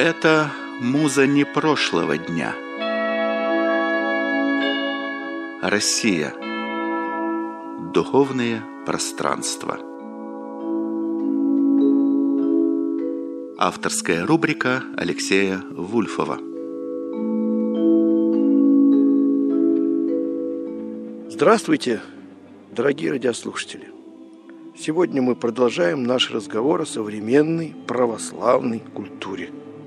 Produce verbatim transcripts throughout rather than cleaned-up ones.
Это муза не прошлого дня. Россия. Духовные пространства. Авторская рубрика Алексея Вульфова. Здравствуйте, дорогие радиослушатели! Сегодня мы продолжаем наш разговор о современной православной культуре.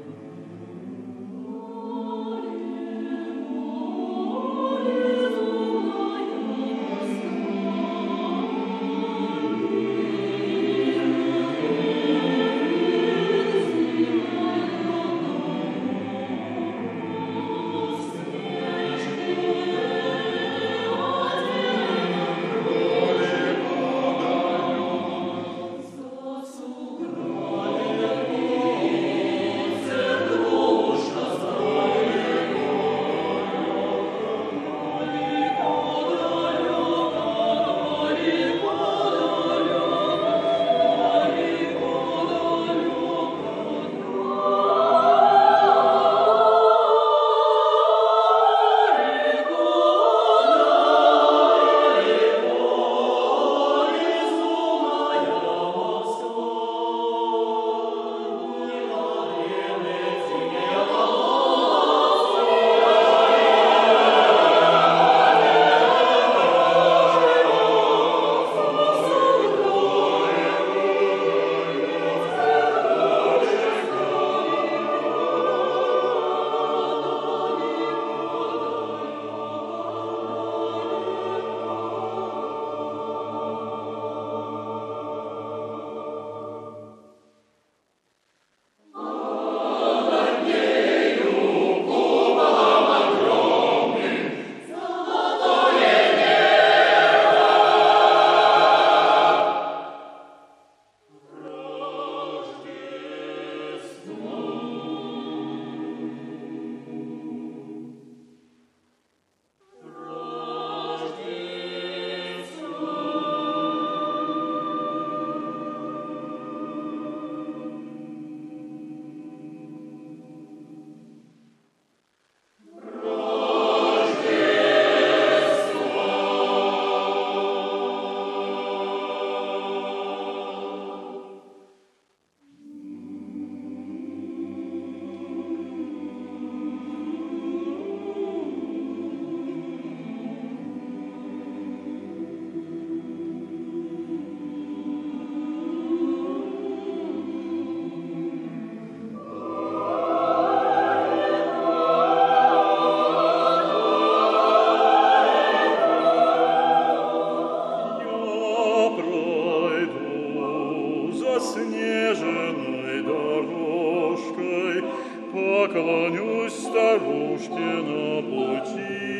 Поклонюсь старушке на пути,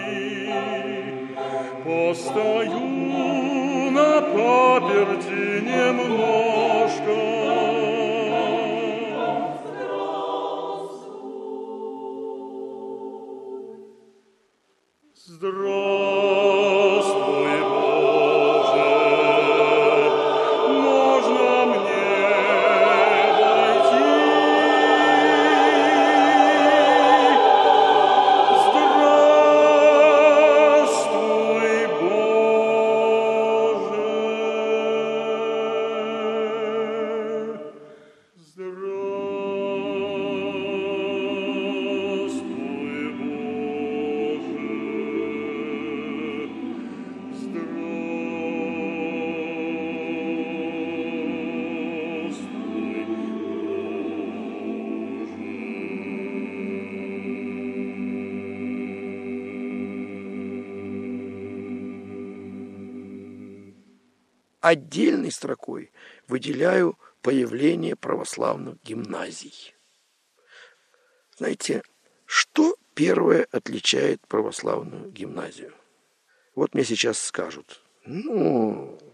постою на паперти немножко. Здравствуй, Боже, можно мне войти? Здравствуй, Боже, здравствуй, Отдельной строкой выделяю появление православных гимназий. Знаете, что первое отличает православную гимназию? Вот мне сейчас скажут, ну,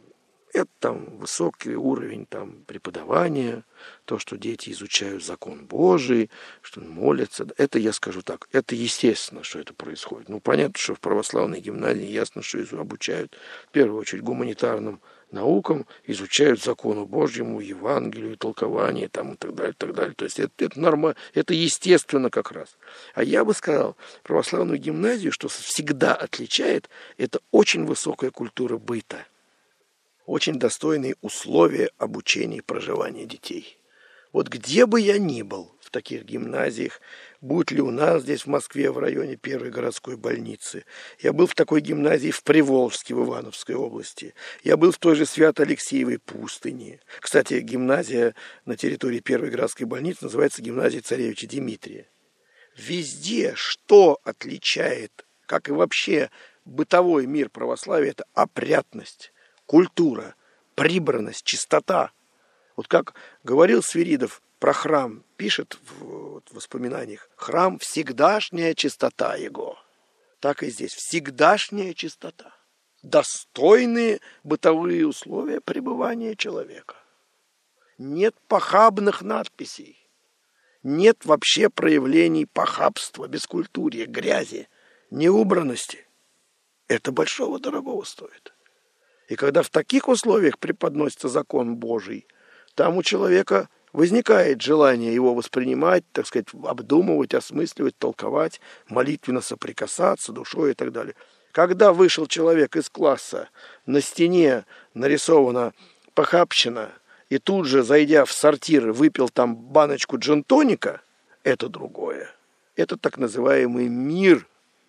Это там высокий уровень там, преподавания, то, что дети изучают закон Божий, что молятся. Это я скажу так, это естественно, что это происходит. Ну, понятно, что в православной гимназии ясно, что обучают в первую очередь гуманитарным наукам, изучают закону Божьему, Евангелию, толкование там, и так далее, и так далее. То есть это, это норма, это естественно как раз. А я бы сказал, православную гимназию, что всегда отличает, это очень высокая культура быта. Очень достойные условия обучения и проживания детей. Вот где бы я ни был в таких гимназиях, будь ли у нас здесь в Москве в районе первой городской больницы, я был в такой гимназии в Приволжске в Ивановской области, я был в той же Свято-Алексеевой пустыне. Кстати, гимназия на территории первой городской больницы называется гимназия царевича Дмитрия. Везде, что отличает, как и вообще бытовой мир православия, это опрятность, культура, прибранность, чистота. Вот как говорил Свиридов про храм, пишет в воспоминаниях, храм всегдашняя чистота его. Так и здесь, всегдашняя чистота. Достойные бытовые условия пребывания человека. Нет похабных надписей. Нет вообще проявлений похабства, бескультурья, грязи, неубранности. Это большого дорогого стоит. И когда в таких условиях преподносится закон Божий, там у человека возникает желание его воспринимать, так сказать, обдумывать, осмысливать, толковать, молитвенно соприкасаться душой и так далее. Когда вышел человек из класса, на стене нарисована похабщина, и тут же, зайдя в сортир, выпил там баночку джин-тоника, это другое. Это так называемый мир.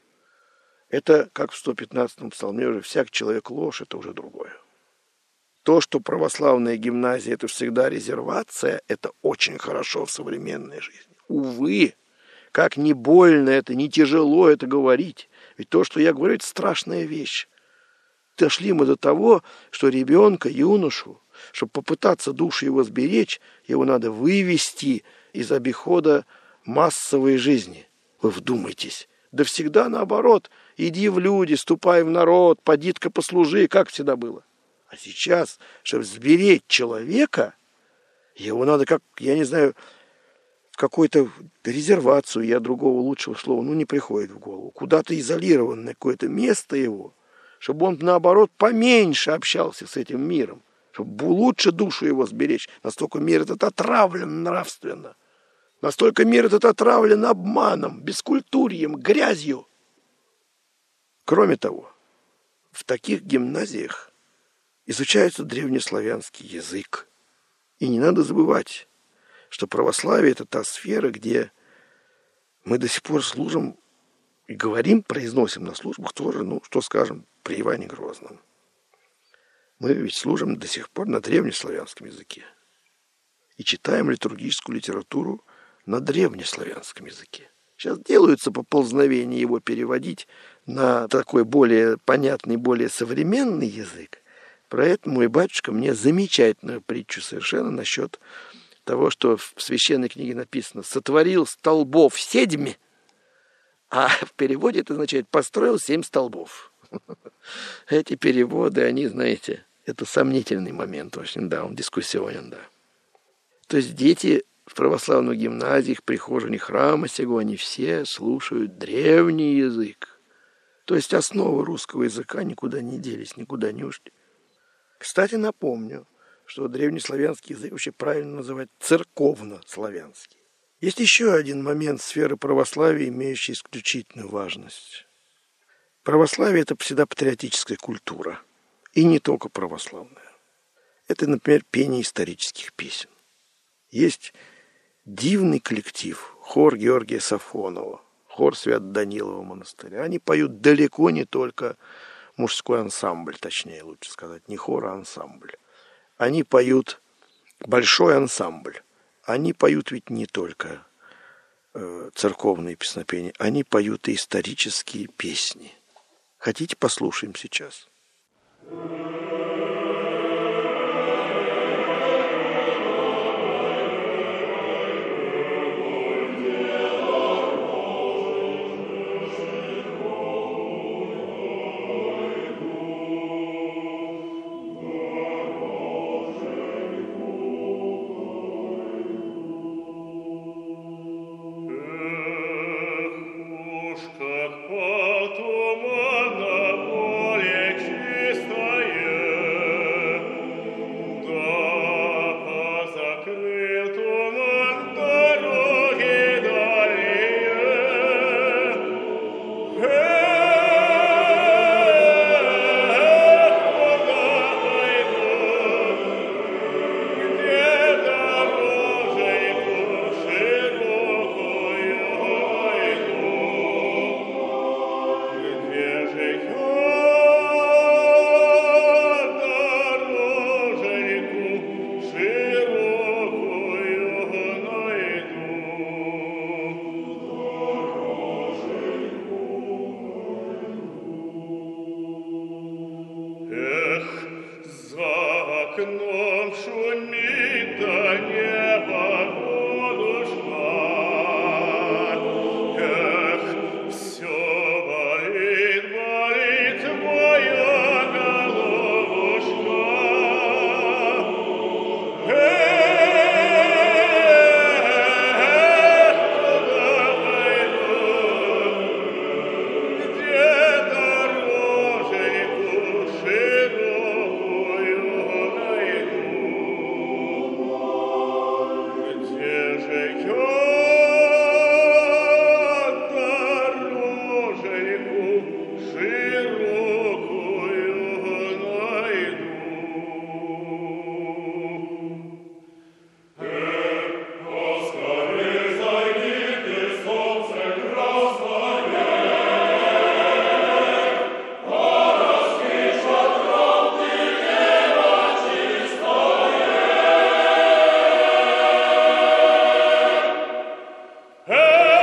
Это, как в сто пятнадцатом псалме, уже всяк человек ложь, это уже другое. То, что православная гимназия – это всегда резервация, это очень хорошо в современной жизни. Увы, как не больно это, не тяжело это говорить. Ведь то, что я говорю, это страшная вещь. Дошли мы до того, что ребенка, юношу, чтобы попытаться душу его сберечь, его надо вывести из обихода массовой жизни. Вы вдумайтесь. Да всегда наоборот. Иди в люди, ступай в народ, поди-ка послужи, как всегда было. А сейчас, чтобы сберечь человека, его надо, как, я не знаю, в какую-то резервацию, я другого лучшего слова, ну, не приходит в голову, куда-то изолированное какое-то место его, чтобы он, наоборот, поменьше общался с этим миром, чтобы лучше душу его сберечь. Настолько мир этот отравлен нравственно, настолько мир этот отравлен обманом, бескультурьем, грязью. Кроме того, в таких гимназиях изучается древнеславянский язык. И не надо забывать, что православие – это та сфера, где мы до сих пор служим и говорим, произносим на службах тоже, ну, что скажем, при Иване Грозном. Мы ведь служим до сих пор на древнеславянском языке. И читаем литургическую литературу на древнеславянском языке. Сейчас делаются поползновения его переводить на такой более понятный, более современный язык. Про это мой батюшка мне замечательную притчу совершенно насчет того, что в священной книге написано «сотворил столбов седьми», а в переводе это означает «построил семь столбов». Эти переводы, они, знаете, это сомнительный момент, в общем, да, он дискуссионен, да. То есть дети в православных гимназиях, прихожане храма сего, они все слушают древний язык. То есть основы русского языка никуда не делись, никуда не ушли. Кстати, напомню, что древнеславянский язык вообще правильно называть церковно-славянский. Есть еще один момент сферы православия, имеющий исключительную важность. Православие – это всегда патриотическая культура. И не только православная. Это, например, пение исторических песен. Есть дивный коллектив, хор Георгия Сафонова, хор Свято-Данилова монастыря. Они поют далеко не только мужской ансамбль, точнее лучше сказать, не хор, а ансамбль. Они поют большой ансамбль. Они поют ведь не только э, церковные песнопения, они поют и исторические песни. Хотите, послушаем сейчас? шумит до неба волушка. Эх, все болит, болит моя головушка. Эх, куда пойду, где дороженьку широкую найду? Где же я дороженьку широкую найду? Поскорей зайдите, солнце красное, пораспишет ровный небо чистое. Эх,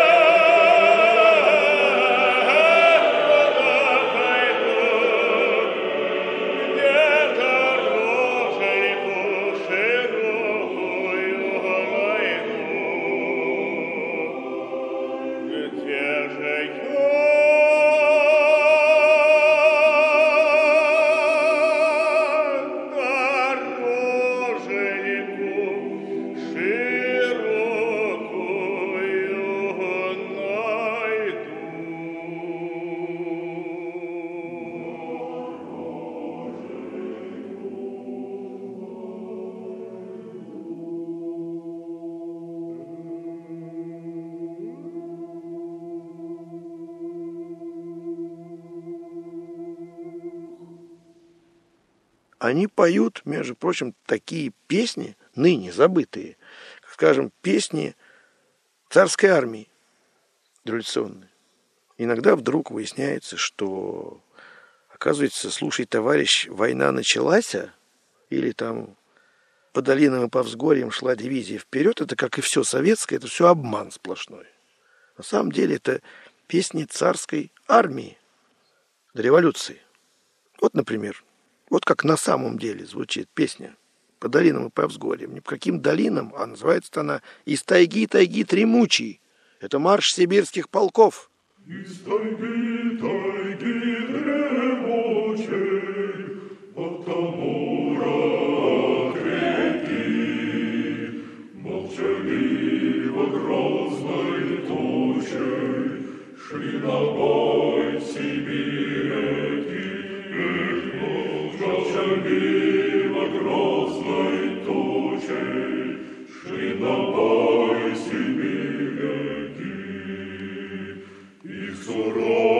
куда пойду, где дороженьку широкую найду? Где же я дороженьку широкую Они поют, между прочим, такие песни, ныне забытые, как, скажем, песни царской армии революционной. Иногда вдруг выясняется, что, оказывается, слушай, товарищ, война началась, или там по долинам и по взгорьям шла дивизия вперед, это, как и все советское, это все обман сплошной. На самом деле это песни царской армии до революции. Вот, например, вот как на самом деле звучит песня по долинам и по взгорьям. Не по каким долинам, а называется она «Из тайги, тайги дремучей». Это марш сибирских полков. Из тайги, тайги дремучей, от Амура от реки, молчаливо грозной тучей шли на бой сибиреки. Эх, молчаливо грозной тучей шли на бой сибиреки. Их суровый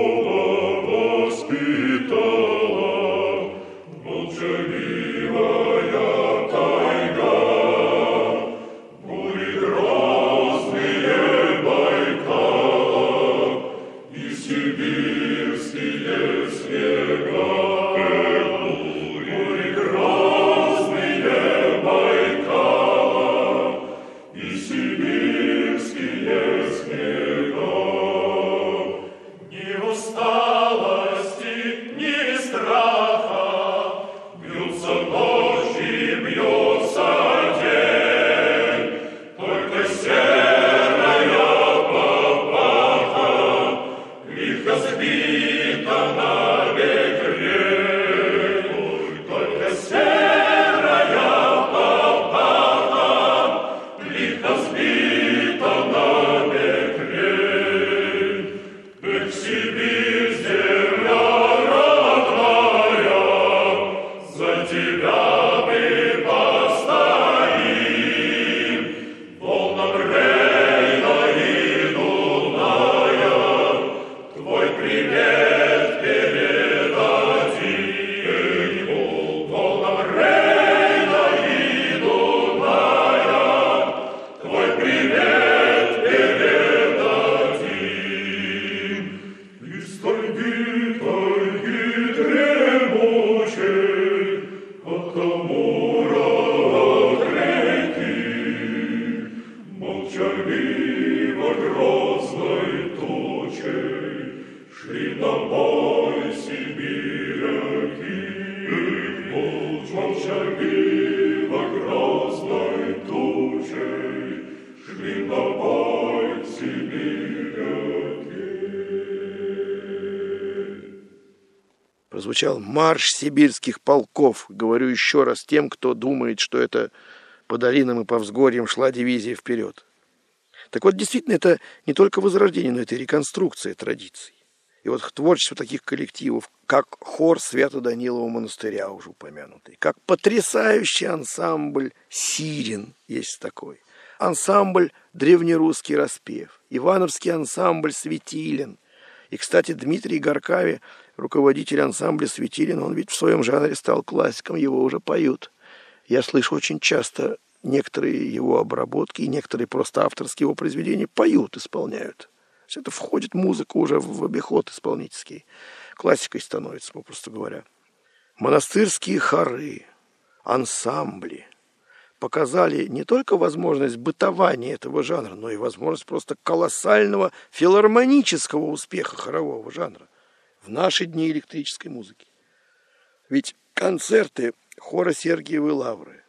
прозвучал марш сибирских полков. Говорю еще раз тем, кто думает, что это по долинам и по взгорьям шла дивизия вперед. Так вот, действительно, это не только возрождение, но это и реконструкция традиций. И вот творчество таких коллективов, как хор Свято-Данилова монастыря, уже упомянутый, как потрясающий ансамбль «Сирен» есть такой, ансамбль «Древнерусский распев», ивановский ансамбль «Светилин». И, кстати, Дмитрий Горкави, руководитель ансамбля «Светилин», он ведь в своем жанре стал классиком, его уже поют. Я слышу очень часто некоторые его обработки и некоторые просто авторские его произведения поют, исполняют. Это входит музыка уже в обиход исполнительский. Классикой становится, попросту говоря. Монастырские хоры, ансамбли показали не только возможность бытования этого жанра, но и возможность просто колоссального филармонического успеха хорового жанра в наши дни электрической музыки. Ведь концерты хора Сергиевой Лавры,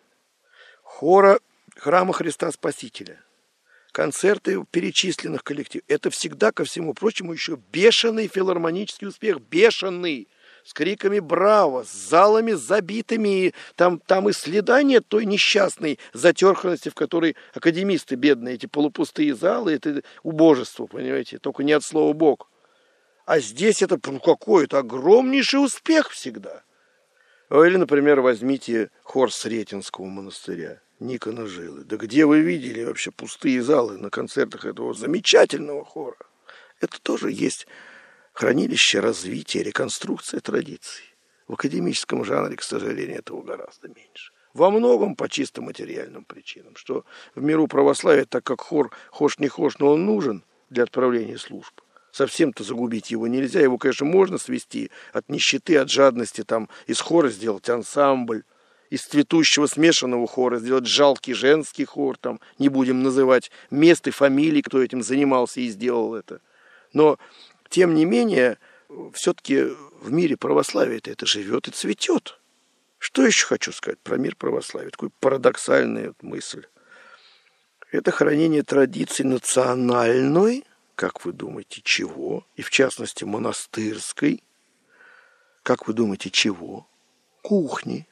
хора Храма Христа Спасителя, концерты перечисленных коллективов, это всегда, ко всему прочему, еще бешеный филармонический успех, бешеный, с криками «Браво!», с залами забитыми, там, там и следа нет той несчастной затерханности, в которой академисты бедные, эти полупустые залы, это убожество, понимаете, только не от слова «бог». А здесь это ну, какой-то огромнейший успех всегда. Или, например, возьмите хор Сретенского монастыря, Никона Жилы. Да где вы видели вообще пустые залы на концертах этого замечательного хора? Это тоже есть хранилище развития, реконструкция традиций. В академическом жанре, к сожалению, этого гораздо меньше. Во многом по чисто материальным причинам, что в миру православия, так как хор, хошь не хошь, но он нужен для отправления служб. Совсем-то загубить его нельзя. Его, конечно, можно свести от нищеты, от жадности, там, из хора сделать ансамбль, из цветущего смешанного хора сделать жалкий женский хор, там, не будем называть мест и фамилий, кто этим занимался и сделал это. Но, тем не менее, все-таки в мире православия-то это живет и цветет. Что еще хочу сказать про мир православия? Такая парадоксальная мысль. Это хранение традиций национальной, как вы думаете, чего? И в частности, монастырской. Как вы думаете, чего? Кухни.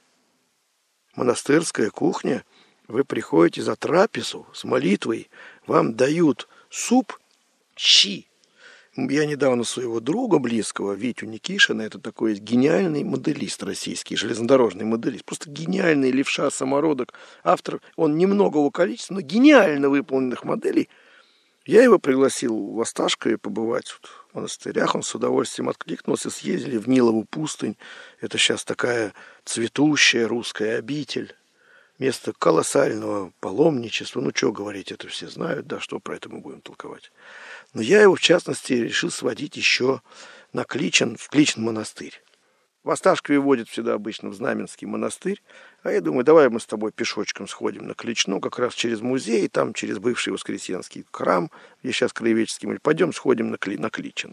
Монастырская кухня. Вы приходите за трапезу с молитвой, вам дают суп, щи. Я недавно своего друга близкого, Витю Никишина, это такой гениальный моделист российский, железнодорожный моделист, просто гениальный левша, самородок, автор, он немногого количества, но гениально выполненных моделей. Я его пригласил в Осташкове побывать в монастырях, он с удовольствием откликнулся, съездили в Нилову пустынь, это сейчас такая цветущая русская обитель, место колоссального паломничества, ну что говорить, это все знают, да, что про это мы будем толковать. Но я его, в частности, решил сводить еще на Кличин, в Кличин монастырь. В Осташкове водят всегда обычно в Знаменский монастырь, а я думаю, давай мы с тобой пешочком сходим на Кличну, как раз через музей, там через бывший Воскресенский храм, где сейчас Краеведческий музей, пойдем сходим на, Кли, на Кличин.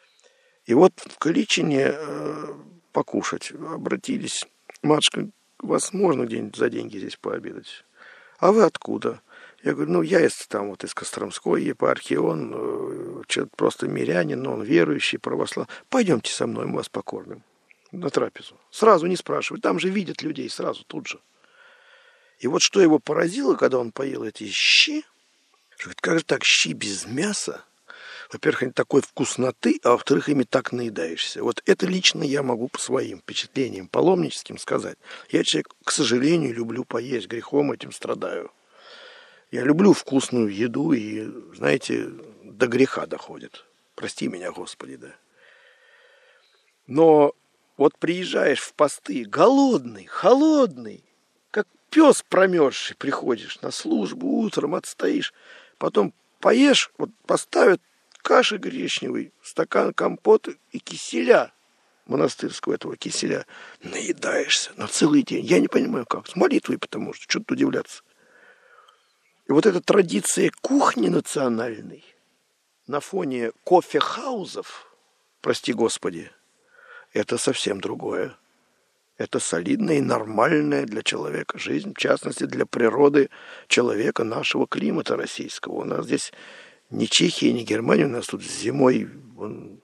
И вот в Кличине э, покушать обратились. Матушка, у вас можно где-нибудь за деньги здесь пообедать? А вы откуда? Я говорю, ну, я из, там, вот, из Костромской епархии, он э, просто мирянин, но он верующий, православный. Пойдемте со мной, мы вас покормим. На трапезу. Сразу не спрашивают. Там же видят людей сразу, тут же. И вот что его поразило, когда он поел эти щи, что говорит, как же так щи без мяса? Во-первых, они такой вкусноты, а во-вторых, ими так наедаешься. Вот это лично я могу по своим впечатлениям паломническим сказать. Я человек, к сожалению, люблю поесть, грехом этим страдаю. Я люблю вкусную еду и, знаете, до греха доходит. Прости меня, Господи, да. Но вот приезжаешь в посты, голодный, холодный, как пес промерзший, приходишь на службу, утром отстоишь, потом поешь, вот поставят каши гречневой, стакан компота и киселя, монастырского этого киселя, наедаешься на целый день. Я не понимаю, как. С молитвой, потому что, что тут удивляться. И вот эта традиция кухни национальной на фоне кофехаузов, прости Господи, это совсем другое. Это солидная и нормальная для человека жизнь, в частности, для природы человека нашего климата российского. У нас здесь ни Чехия, ни Германия, у нас тут зимой вон,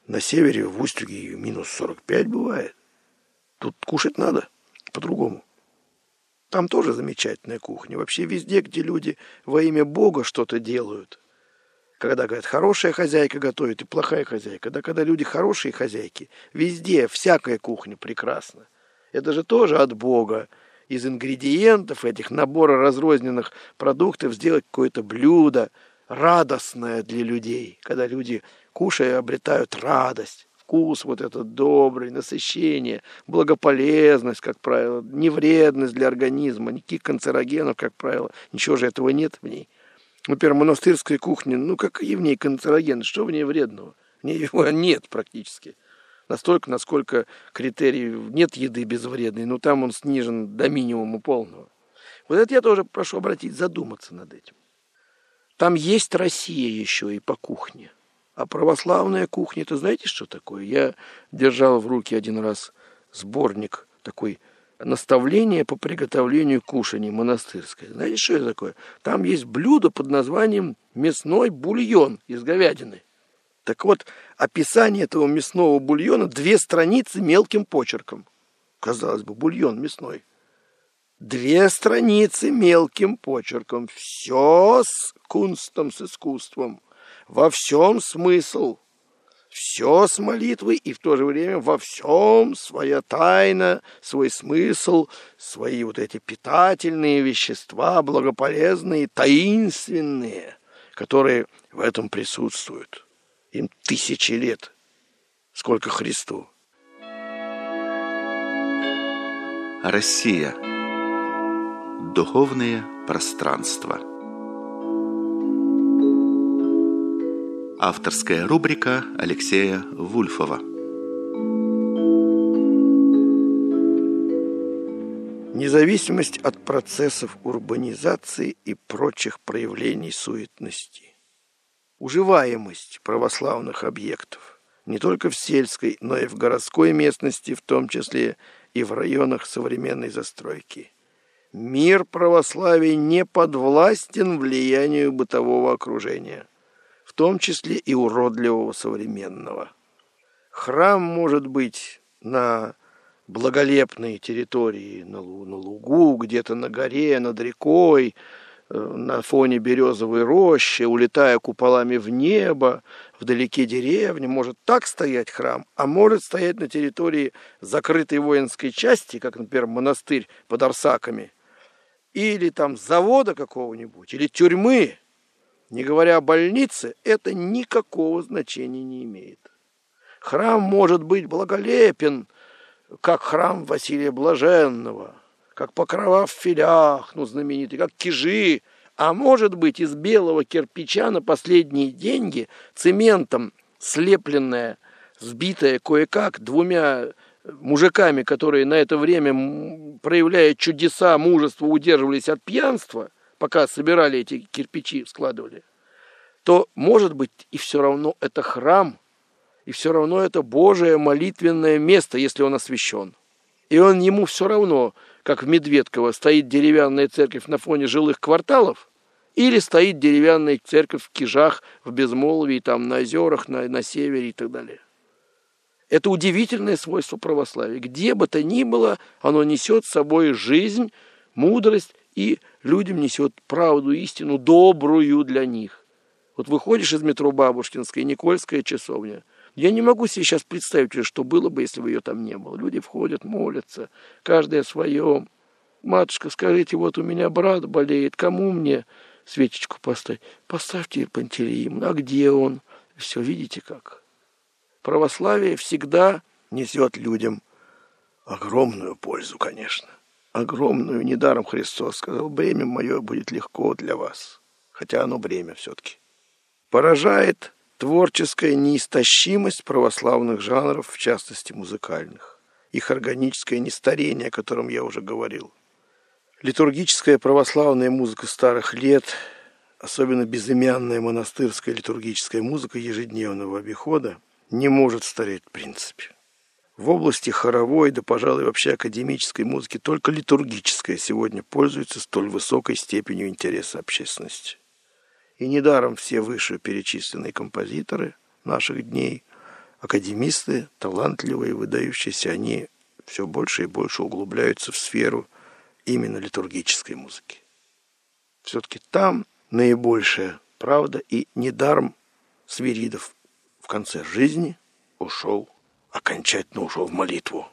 На севере, в Устюге, минус сорок пять бывает. Тут кушать надо по-другому. Там тоже замечательная кухня. Вообще везде, где люди во имя Бога что-то делают. Когда, говорят, хорошая хозяйка готовит и плохая хозяйка. Да когда люди хорошие хозяйки, везде, всякая кухня прекрасна. Это же тоже от Бога. Из ингредиентов этих набора разрозненных продуктов сделать какое-то блюдо радостное для людей. Когда люди, кушая, обретают радость, вкус вот этот добрый, насыщение, благополезность, как правило, невредность для организма, никаких канцерогенов, как правило. Ничего же этого нет в ней. Например, монастырская кухня, ну какие в ней канцерогены, что в ней вредного? В ней его нет практически. Настолько, насколько критерий нет еды безвредной, но там он снижен до минимума полного. Вот это я тоже прошу обратить, задуматься над этим. Там есть Россия еще и по кухне. А православная кухня, это знаете, что такое? Я держал в руке один раз сборник такой наставление по приготовлению кушаний монастырское. Знаете, что это такое? Там есть блюдо под названием мясной бульон из говядины. Так вот, описание этого мясного бульона две страницы мелким почерком. Казалось бы, бульон мясной. Две страницы мелким почерком. Все с кунстом, с искусством. Во всем смысл. Все с молитвой и в то же время во всем своя тайна, свой смысл, свои вот эти питательные вещества, благополезные, таинственные, которые в этом присутствуют. Им тысячи лет, сколько Христу. Россия. Духовное пространство. Авторская рубрика Алексея Вульфова. Независимость от процессов урбанизации и прочих проявлений суетности. Уживаемость православных объектов не только в сельской, но и в городской местности, в том числе и в районах современной застройки. Мир православия не подвластен влиянию бытового окружения, в том числе и уродливого современного. Храм может быть на благолепной территории, на лугу, где-то на горе, над рекой, на фоне березовой рощи, улетая куполами в небо, вдалеке деревни, может так стоять храм, а может стоять на территории закрытой воинской части, как, например, монастырь под Арсаками, или там завода какого-нибудь, или тюрьмы, не говоря о больнице, это никакого значения не имеет. Храм может быть благолепен, как храм Василия Блаженного, как Покрова в Филях, ну, знаменитый, как Кижи, а может быть из белого кирпича на последние деньги, цементом слепленная, сбитая кое-как двумя мужиками, которые на это время, проявляя чудеса мужества, удерживались от пьянства, пока собирали эти кирпичи, складывали, то, может быть, и все равно это храм, и все равно это Божие молитвенное место, если он освящен. И он ему все равно, как в Медведково, стоит деревянная церковь на фоне жилых кварталов, или стоит деревянная церковь в Кижах, в Безмолвии, там, на озерах, на, на севере и так далее. Это удивительное свойство православия. Где бы то ни было, оно несет с собой жизнь, мудрость и людям несет правду, истину, добрую для них. Вот выходишь из метро Бабушкинская, Никольская часовня. Я не могу себе сейчас представить, что было бы, если бы ее там не было. Люди входят, молятся, каждый о своем. Матушка, скажите, вот у меня брат болеет, кому мне свечечку поставить? Поставьте Пантелеимону. А где он? Все, видите как? Православие всегда несет людям огромную пользу, конечно. Огромную. Недаром Христос сказал, бремя мое будет легко для вас. Хотя оно бремя все-таки. Поражает творческая неистощимость православных жанров, в частности музыкальных. Их органическое нестарение, о котором я уже говорил. Литургическая православная музыка старых лет, особенно безымянная монастырская литургическая музыка ежедневного обихода, не может стареть в принципе. В области хоровой, да, пожалуй, вообще академической музыки только литургическая сегодня пользуется столь высокой степенью интереса общественности. И недаром все вышеперечисленные композиторы наших дней академисты, талантливые, выдающиеся, они все больше и больше углубляются в сферу именно литургической музыки. Все-таки там наибольшая правда, и недаром Свиридов в конце жизни ушел, окончательно ушел в молитву.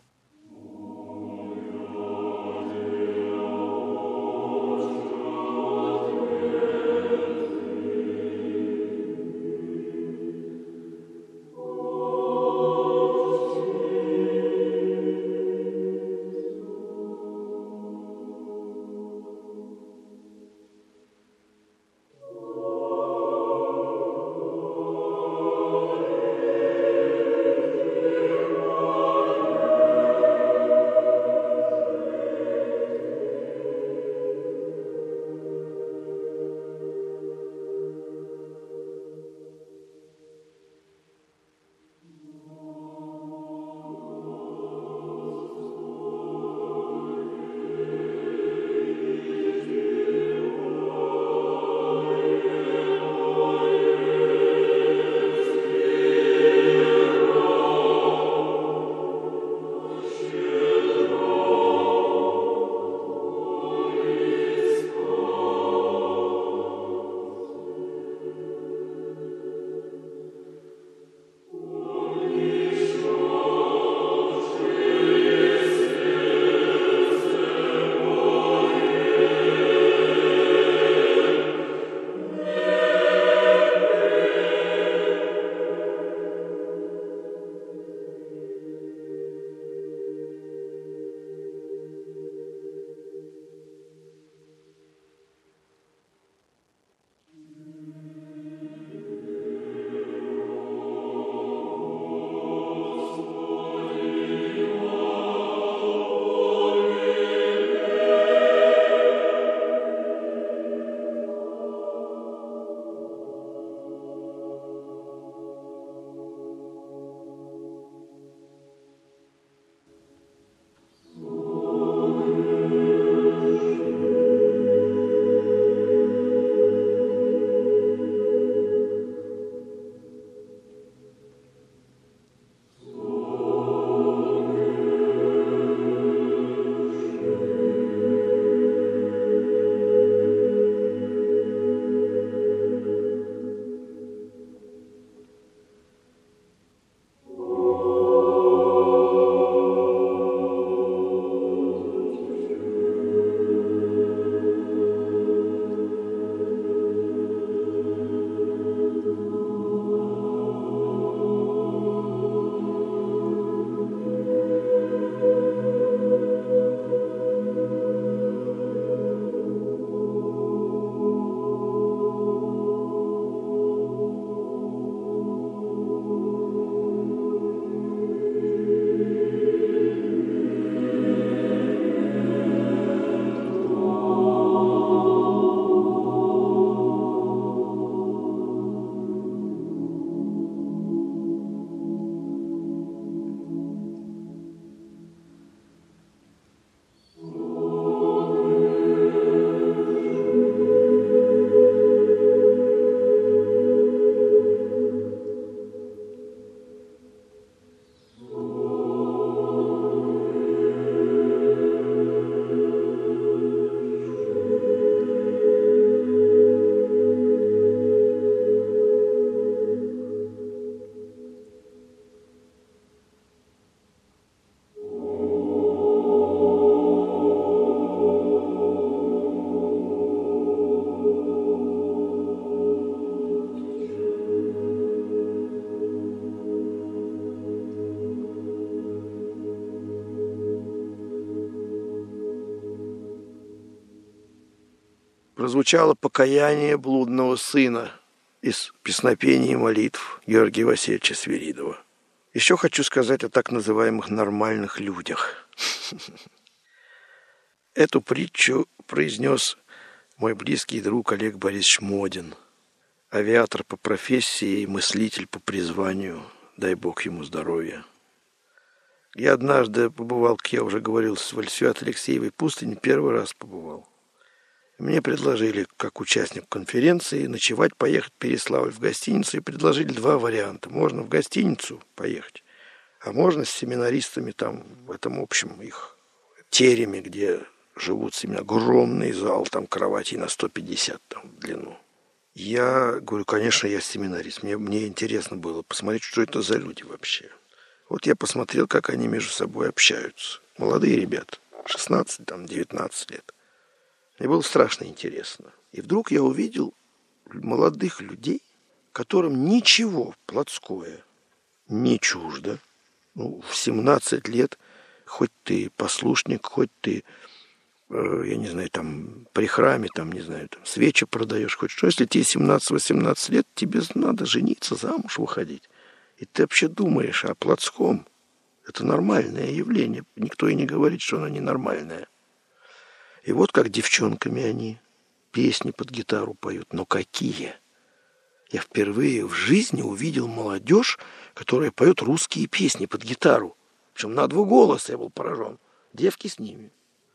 Прозвучало покаяние блудного сына из песнопений и молитв Георгия Васильевича Свиридова. Еще хочу сказать о так называемых нормальных людях. Эту притчу произнес мой близкий друг Олег Борисович Модин, авиатор по профессии и мыслитель по призванию, дай Бог ему здоровья. Я однажды побывал, как я уже говорил, в Свято-Алексеевой пустыне, первый раз побывал. Мне предложили, как участник конференции, ночевать, поехать в Переславль в гостиницу. И предложили два варианта. Можно в гостиницу поехать, а можно с семинаристами там, в этом общем их тереме, где живут семьи. Огромный зал, там кроватей на сто пятьдесят там, в длину. Я говорю, конечно, я семинарист. Мне, мне интересно было посмотреть, что это за люди вообще. Вот я посмотрел, как они между собой общаются. Молодые ребята, шестнадцать, там, девятнадцать лет. Мне было страшно интересно. И вдруг я увидел молодых людей, которым ничего плотское не чуждо. Ну, в семнадцать лет, хоть ты послушник, хоть ты, э, я не знаю, там, при храме, там, не знаю, там, свечи продаешь, хоть что. Если тебе семнадцать-восемнадцать лет, тебе надо жениться, замуж выходить. И ты вообще думаешь о плотском. Это нормальное явление. Никто и не говорит, что оно ненормальное. И вот как девчонками они песни под гитару поют. Но какие! Я впервые в жизни увидел молодежь, которая поет русские песни под гитару. Причем на два голоса я был поражен. Девки с ними.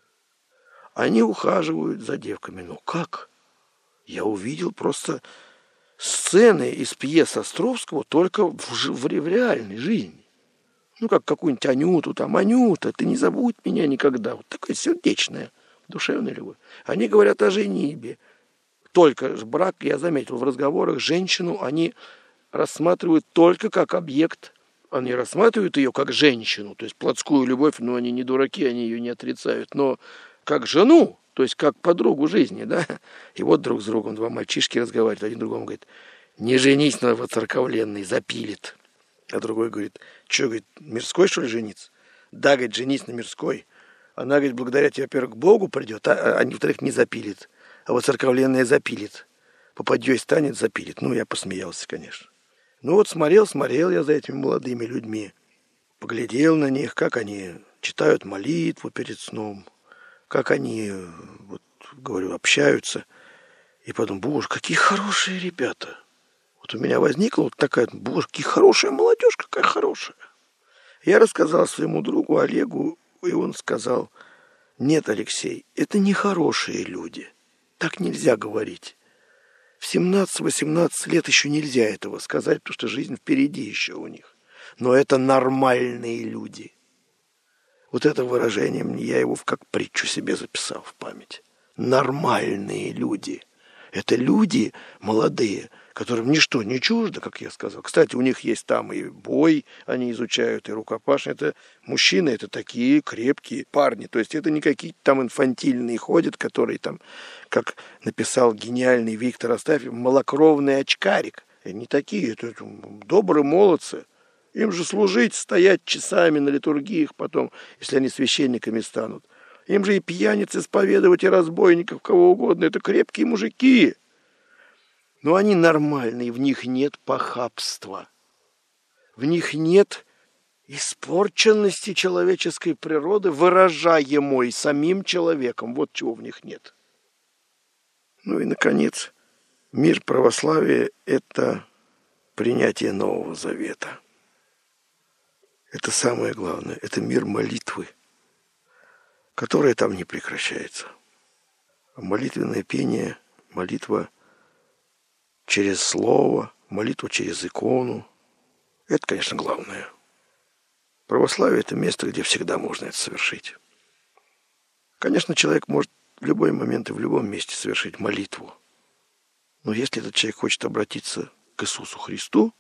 Они ухаживают за девками. Но как? Я увидел просто сцены из пьес Островского только в, в, в реальной жизни. Ну, как какую-нибудь Анюту там. Анюта, ты не забудь меня никогда. Вот такая сердечная. Душевная любовь. Они говорят о женитьбе. Только брак, я заметил, в разговорах женщину они рассматривают только как объект. Они рассматривают ее как женщину, то есть плотскую любовь, но они не дураки, они ее не отрицают, но как жену, то есть как подругу жизни, да. И вот друг с другом два мальчишки разговаривают, один другому говорит, не женись на воцерковленной, запилит. А другой говорит, что, говорит, мирской, что ли, жениться? Да, говорит, женись на мирской. Она, говорит, благодаря тебе, во-первых, к Богу придет, а, а во-вторых, не запилит. А вот церковленная запилит. Попадьей станет, запилит. Ну, я посмеялся, конечно. Ну, вот смотрел, смотрел я за этими молодыми людьми. Поглядел на них, как они читают молитву перед сном, как они, вот, говорю, общаются. И подумал, боже, какие хорошие ребята. Вот у меня возникла вот такая, боже, какие хорошая молодежь, какая хорошая. Я рассказал своему другу Олегу, и он сказал, нет, Алексей, это не хорошие люди. Так нельзя говорить. В семнадцать-восемнадцать лет еще нельзя этого сказать, потому что жизнь впереди еще у них. Но это нормальные люди. Вот это выражение, я его как притчу себе записал в память. Нормальные люди. Это люди молодые, которым ничто не чуждо, как я сказал. Кстати, у них есть там и бой, они изучают, и рукопашные. Это мужчины, это такие крепкие парни. То есть это не какие-то там инфантильные ходят, которые там, как написал гениальный Виктор Астафьев, малокровный очкарик. И не такие, это, это добрые молодцы. Им же служить, стоять часами на литургиях потом, если они священниками станут. Им же и пьяниц исповедовать, и разбойников, кого угодно. Это крепкие мужики. Но они нормальные, в них нет похабства. В них нет испорченности человеческой природы, выражаемой самим человеком. Вот чего в них нет. Ну и, наконец, мир православия – это принятие Нового Завета. Это самое главное. Это мир молитвы, которая там не прекращается. А молитвенное пение, молитва через слово, молитва через икону. Это, конечно, главное. Православие – это место, где всегда можно это совершить. Конечно, человек может в любой момент и в любом месте совершить молитву. Но если этот человек хочет обратиться к Иисусу Христу,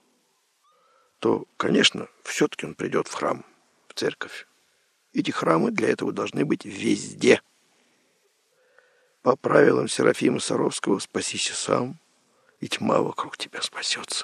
то, конечно, все-таки он придет в храм, в церковь. Эти храмы для этого должны быть везде. По правилам Серафима Саровского «Спасися сам, и тьма вокруг тебя спасется».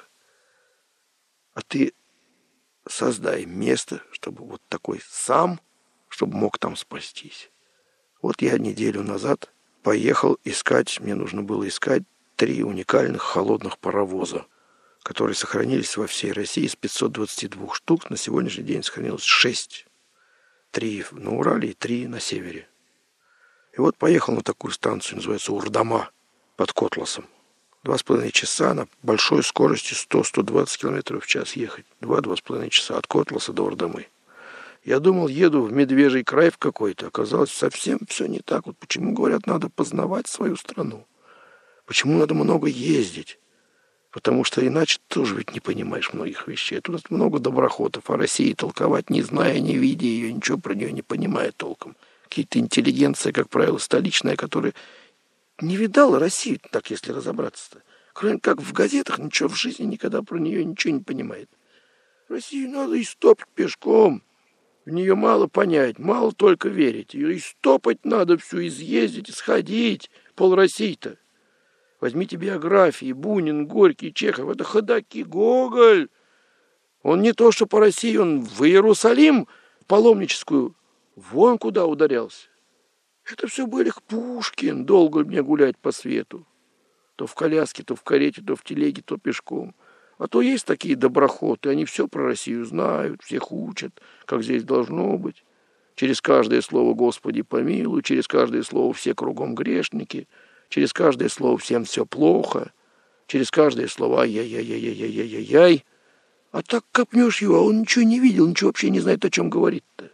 А ты создай место, чтобы вот такой сам, чтобы мог там спастись. Вот я неделю назад поехал искать, мне нужно было искать три уникальных холодных паровоза, которые сохранились во всей России. Из пятисот двадцати двух штук на сегодняшний день сохранилось шесть. Три на Урале и три на севере. И вот поехал на такую станцию, называется Урдама, под Котласом. Два с половиной часа на большой скорости сто - сто двадцать километров в час ехать. Два-два с половиной часа от Котласа до Урдамы. Я думал, еду в Медвежий край в какой-то. Оказалось, совсем все не так. Вот почему, говорят, надо познавать свою страну. Почему надо много ездить? Потому что иначе тоже ведь не понимаешь многих вещей. Тут много доброхотов, а России толковать, не зная, не видя ее, ничего про нее не понимая толком. Какие-то интеллигенция, как правило, столичная, которая не видала Россию, так если разобраться-то. Кроме как в газетах, ничего в жизни никогда про нее ничего не понимает. Россию надо истопать пешком. В нее мало понять, мало только верить. Ее истопать надо всю, изъездить, сходить. Пол России-то. Возьмите биографии. Бунин, Горький, Чехов. Это ходаки. Гоголь. Он не то, что по России, он в Иерусалим, в паломническую, вон куда ударялся. Это все были Пушкин. Долго мне гулять по свету. То в коляске, то в карете, то в телеге, то пешком. А то есть такие доброхоты, они все про Россию знают, всех учат, как здесь должно быть. Через каждое слово «Господи помилуй», через каждое слово «все кругом грешники», через каждое слово «всем все плохо», через каждое слово «ай-яй-яй-яй-яй-яй-яй». А так копнешь его, а он ничего не видел, ничего вообще не знает, о чем говорит-то.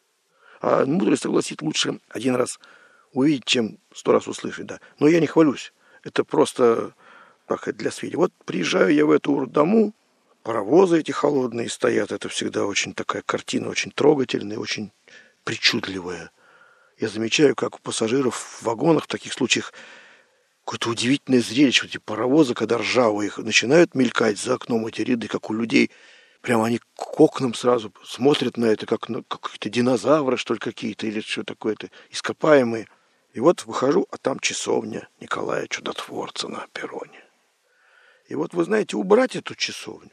А мудрость согласит лучше один раз увидеть, чем сто раз услышать, да. Но я не хвалюсь, это просто... Так, это для сведения. Вот приезжаю я в эту Урдаму, паровозы эти холодные стоят, это всегда очень такая картина, очень трогательная, очень причудливая. Я замечаю, как у пассажиров в вагонах в таких случаях какое-то удивительное зрелище. Вот эти паровозы, когда ржавые, их начинают мелькать за окном эти ряды, как у людей, прямо они к окнам сразу смотрят на это, как на какие-то динозавры, что ли, какие-то, или что такое-то, ископаемые. И вот выхожу, а там часовня Николая Чудотворца на перроне. И вот, вы знаете, убрать эту часовню,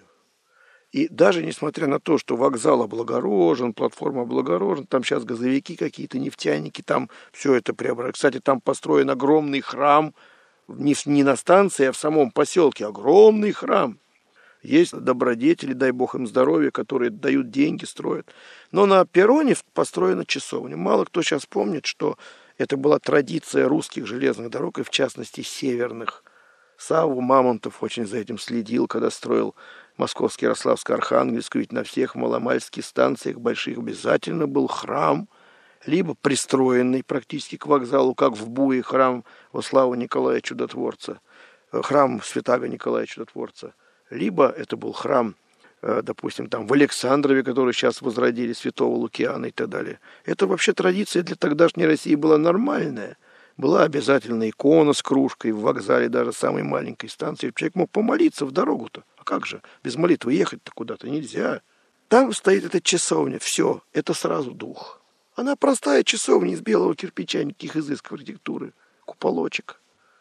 и даже несмотря на то, что вокзал облагорожен, платформа облагорожена, там сейчас газовики какие-то, нефтяники, там все это преображено. Кстати, там построен огромный храм, не, не на станции, а в самом поселке, огромный храм. Есть добродетели, дай бог им здоровья, которые дают деньги, строят. Но на перроне построена часовня. Мало кто сейчас помнит, что это была традиция русских железных дорог, и в частности северных. Савва Мамонтов очень за этим следил, когда строил Московский, Ярославско-Архангельск, ведь на всех маломальских станциях больших обязательно был храм, либо пристроенный практически к вокзалу, как в Буе храм во славу Николая Чудотворца, храм Святаго Николая Чудотворца, либо это был храм, допустим, там в Александрове, который сейчас возродили, Святого Лукиана и так далее. Это вообще традиция для тогдашней России была нормальная. Была обязательно икона с кружкой в вокзале, даже самой маленькой станции. Человек мог помолиться в дорогу-то. А как же? Без молитвы ехать-то куда-то нельзя. Там стоит эта часовня. Все, это сразу дух. Она простая часовня из белого кирпича, никаких изысков архитектуры. Куполочек.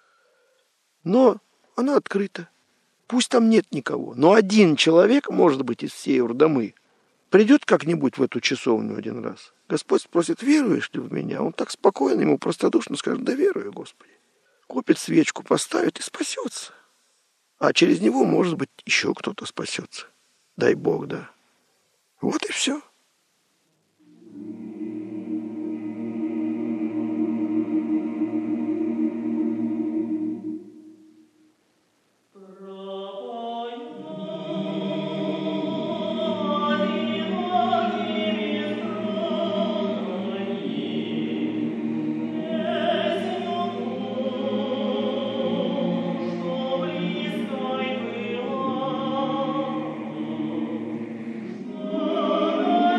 Но она открыта. Пусть там нет никого. Но один человек, может быть, из всей Урдамы, придет как-нибудь в эту часовню один раз. Господь спросит, веруешь ли в меня? Он так спокойно ему простодушно скажет, да верую, Господи. Купит свечку, поставит и спасется. А через него, может быть, еще кто-то спасется. Дай Бог, да. Вот и все. Amen.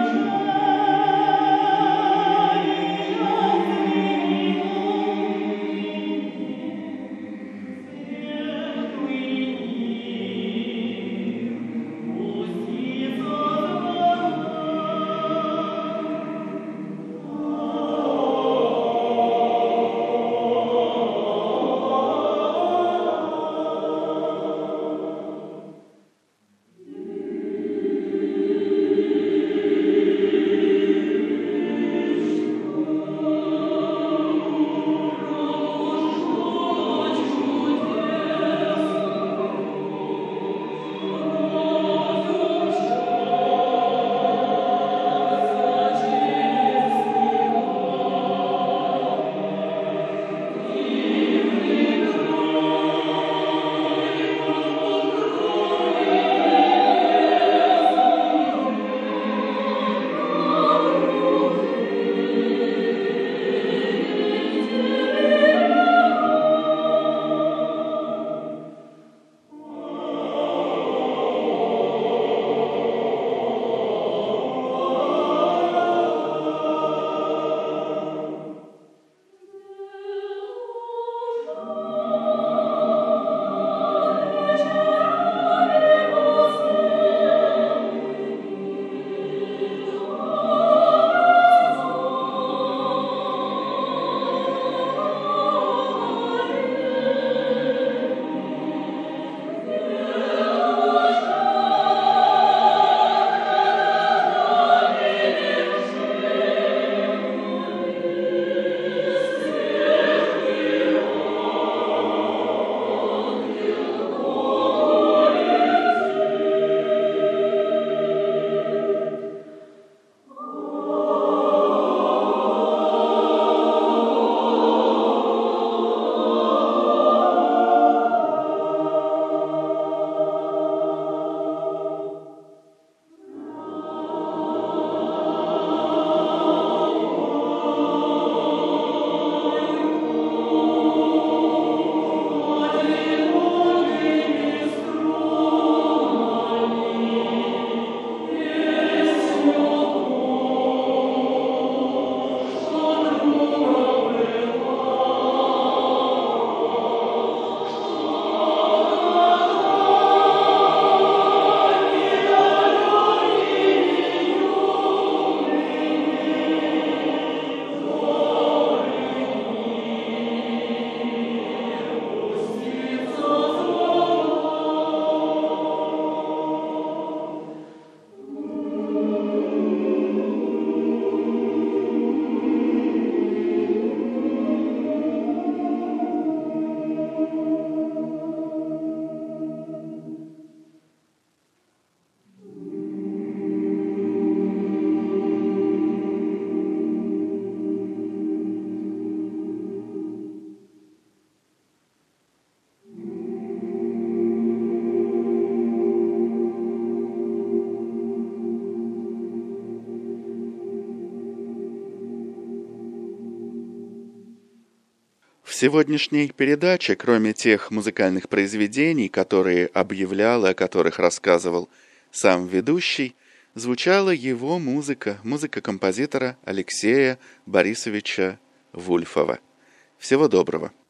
сегодняшней передаче, кроме тех музыкальных произведений, которые объявлял и о которых рассказывал сам ведущий, звучала его музыка, музыка композитора Алексея Борисовича Вульфова. Всего доброго!